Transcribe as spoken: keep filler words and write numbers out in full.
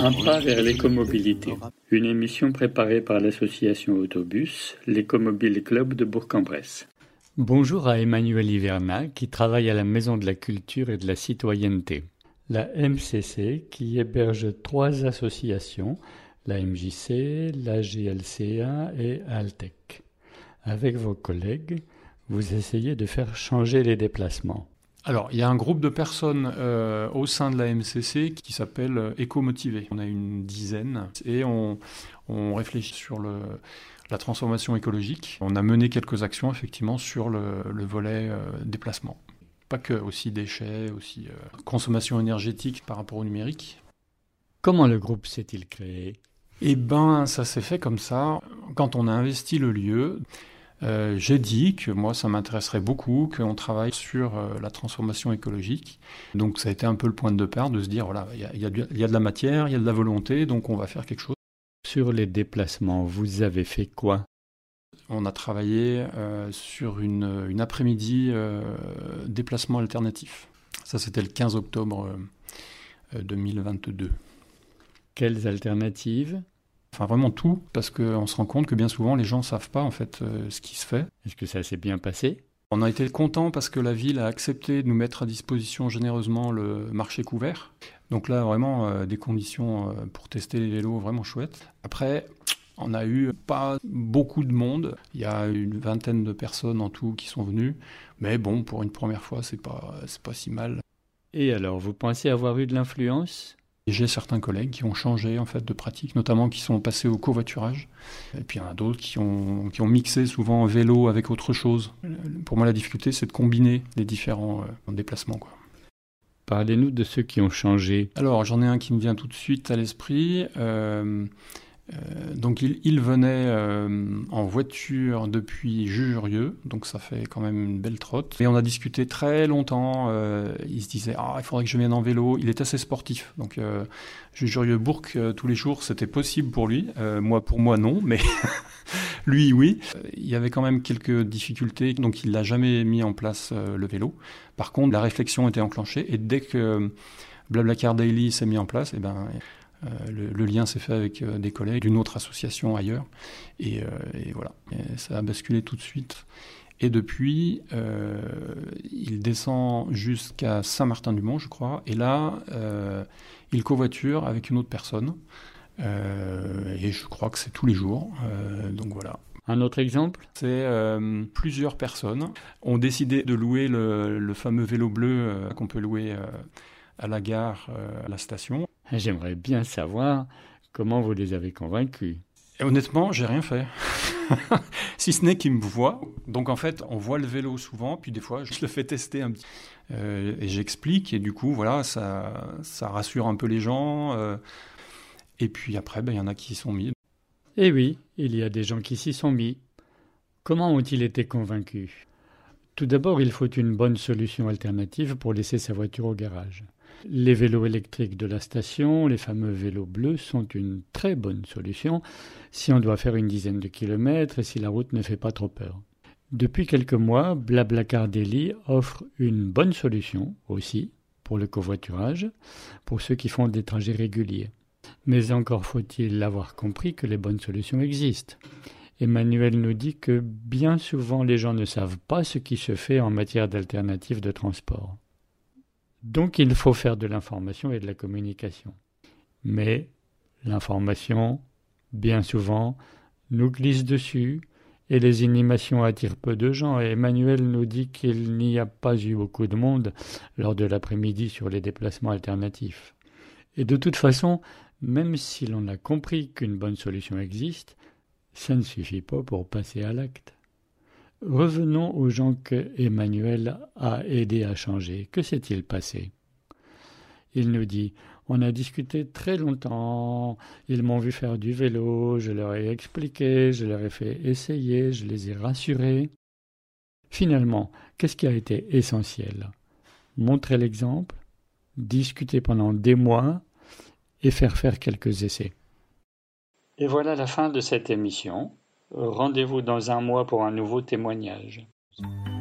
Un pas vers l'écomobilité. Une émission préparée par l'association Autobus, l'Écomobile Club de Bourg-en-Bresse. Bonjour à Emmanuel Hiverna qui travaille à la Maison de la Culture et de la Citoyenneté. La M C C qui héberge trois associations, la M J C, la G L C A et Altec. Avec vos collègues, vous essayez de faire changer les déplacements. Alors, il y a un groupe de personnes euh, au sein de la M C C qui s'appelle euh, Éco-motivés. On a une dizaine et on, on réfléchit sur le, la transformation écologique. On a mené quelques actions, effectivement, sur le, le volet euh, déplacement. Pas que, aussi déchets, aussi euh, consommation énergétique par rapport au numérique. Comment le groupe s'est-il créé ? Eh ben, ça s'est fait comme ça. Quand on a investi le lieu... Euh, j'ai dit que moi, ça m'intéresserait beaucoup qu'on travaille sur euh, la transformation écologique. Donc ça a été un peu le point de départ de se dire, voilà, il y a, y a, y a de la matière, il y a de la volonté, donc on va faire quelque chose. Sur les déplacements, vous avez fait quoi ? On a travaillé euh, sur une, une après-midi euh, déplacement alternatif. Ça, c'était le quinze octobre euh, deux mille vingt-deux. Quelles alternatives ? Enfin, vraiment tout, parce qu'on se rend compte que bien souvent, les gens ne savent pas en fait euh, ce qui se fait. Est-ce que ça s'est bien passé ? On a été contents parce que la ville a accepté de nous mettre à disposition généreusement le marché couvert. Donc là, vraiment, euh, des conditions euh, pour tester les vélos vraiment chouettes. Après, on n'a eu pas beaucoup de monde. Il y a une vingtaine de personnes en tout qui sont venues. Mais bon, pour une première fois, c'est pas, c'est pas si mal. Et alors, vous pensez avoir eu de l'influence ? J'ai certains collègues qui ont changé en fait de pratique, notamment qui sont passés au covoiturage. Et puis il y en a d'autres qui ont, qui ont mixé souvent vélo avec autre chose. Pour moi, la difficulté, c'est de combiner les différents euh, déplacements, quoi. Parlez-nous de ceux qui ont changé. Alors, j'en ai un qui me vient tout de suite à l'esprit. Euh, euh, donc, il, il venait euh, en voiture depuis Jurieu, donc ça fait quand même une belle trotte. Et on a discuté très longtemps. Euh, il se disait, ah, il faudrait que je vienne en vélo. Il est assez sportif, donc euh, Jurieu-Bourg euh, tous les jours, c'était possible pour lui. Euh, moi, pour moi, non, mais lui, oui. Il y avait quand même quelques difficultés, donc il n'a jamais mis en place euh, le vélo. Par contre, la réflexion était enclenchée, et dès que euh, Blablacar Daily s'est mis en place, et ben Euh, le, le lien s'est fait avec euh, des collègues d'une autre association ailleurs. Et, euh, et voilà, et ça a basculé tout de suite. Et depuis, euh, il descend jusqu'à Saint-Martin-du-Mont, je crois. Et là, euh, il covoiture avec une autre personne. Euh, et je crois que c'est tous les jours. Euh, donc voilà. Un autre exemple ? C'est euh, plusieurs personnes ont décidé de louer le, le fameux vélo bleu euh, qu'on peut louer euh, à la gare, euh, à la station. J'aimerais bien savoir comment vous les avez convaincus. Et honnêtement, j'ai rien fait. Si ce n'est qu'ils me voient. Donc en fait, on voit le vélo souvent, puis des fois, je le fais tester un petit. Euh, et j'explique, et du coup, voilà, ça, ça rassure un peu les gens. Euh, et puis après, ben, y en a qui s'y sont mis. Eh oui, il y a des gens qui s'y sont mis. Comment ont-ils été convaincus ? Tout d'abord, il faut une bonne solution alternative pour laisser sa voiture au garage. Les vélos électriques de la station, les fameux vélos bleus, sont une très bonne solution si on doit faire une dizaine de kilomètres et si la route ne fait pas trop peur. Depuis quelques mois, Blablacar Daily offre une bonne solution aussi pour le covoiturage, pour ceux qui font des trajets réguliers. Mais encore faut-il avoir compris que les bonnes solutions existent. Emmanuel nous dit que bien souvent les gens ne savent pas ce qui se fait en matière d'alternatives de transport. Donc il faut faire de l'information et de la communication. Mais l'information, bien souvent, nous glisse dessus et les animations attirent peu de gens. Et Emmanuel nous dit qu'il n'y a pas eu beaucoup de monde lors de l'après-midi sur les déplacements alternatifs. Et de toute façon, même si l'on a compris qu'une bonne solution existe, ça ne suffit pas pour passer à l'acte. Revenons aux gens que Emmanuel a aidé à changer. Que s'est-il passé ? Il nous dit « On a discuté très longtemps, ils m'ont vu faire du vélo, je leur ai expliqué, je leur ai fait essayer, je les ai rassurés. » Finalement, qu'est-ce qui a été essentiel ? Montrer l'exemple, discuter pendant des mois et faire faire quelques essais. Et voilà la fin de cette émission. Rendez-vous dans un mois pour un nouveau témoignage.